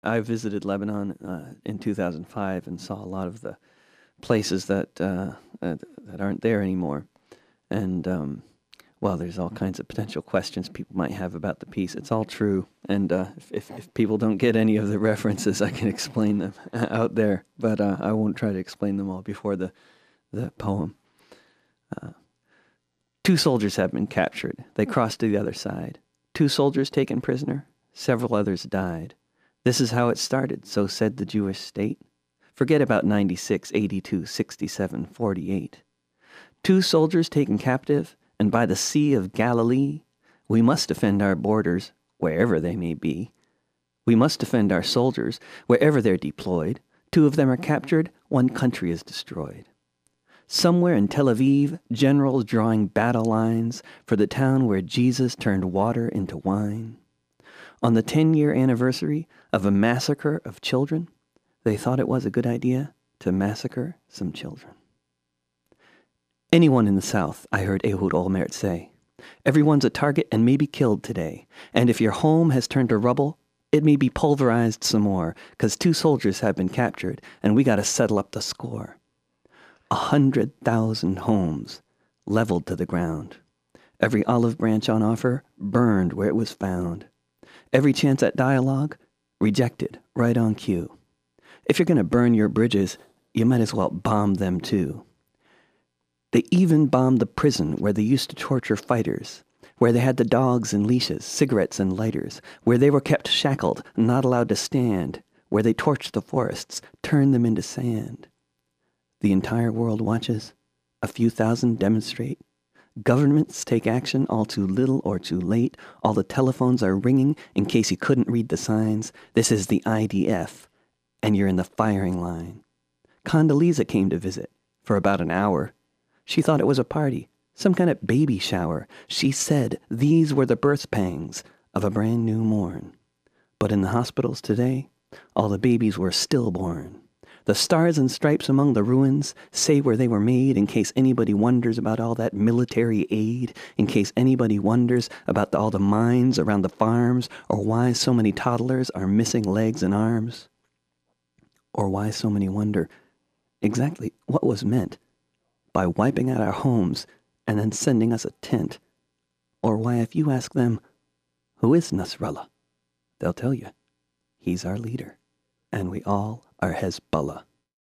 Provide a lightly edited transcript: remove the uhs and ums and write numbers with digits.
I visited Lebanon in 2005 and saw a lot of the places that aren't there anymore. And well, there's all kinds of potential questions people might have about the piece. It's all true, and if people don't get any of the references, I can explain them out there, but I won't try to explain them all before the poem. Two soldiers have been captured. They crossed to the other side. Two soldiers taken prisoner. Several others died. This is how it started, so said the Jewish state. Forget about 96, 82, 67, 48. Two soldiers taken captive, and by the Sea of Galilee, we must defend our borders, wherever they may be. We must defend our soldiers, wherever they're deployed. Two of them are captured, one country is destroyed. Somewhere in Tel Aviv, generals drawing battle lines for the town where Jesus turned water into wine. On the 10-year anniversary of a massacre of children, they thought it was a good idea to massacre some children. Anyone in the South, I heard Ehud Olmert say. Everyone's a target and may be killed today. And if your home has turned to rubble, it may be pulverized some more, 'cause two soldiers have been captured, and we gotta settle up the score. 100,000 homes leveled to the ground. Every olive branch on offer burned where it was found. Every chance at dialogue rejected right on cue. If you're going to burn your bridges, you might as well bomb them too. They even bombed the prison where they used to torture fighters, where they had the dogs in leashes, cigarettes and lighters, where they were kept shackled, not allowed to stand, where they torched the forests, turned them into sand. The entire world watches. A few thousand demonstrate. Governments take action all too little or too late. All the telephones are ringing in case you couldn't read the signs. This is the IDF, and you're in the firing line. Condoleezza came to visit for about an hour. She thought it was a party, some kind of baby shower. She said these were the birth pangs of a brand new morn. But in the hospitals today, all the babies were stillborn. The stars and stripes among the ruins say where they were made in case anybody wonders about all that military aid, in case anybody wonders about all the mines around the farms, or why so many toddlers are missing legs and arms, or why so many wonder exactly what was meant by wiping out our homes and then sending us a tent, or why if you ask them, who is Nasrallah, they'll tell you, he's our leader, and we all are Hezbollah.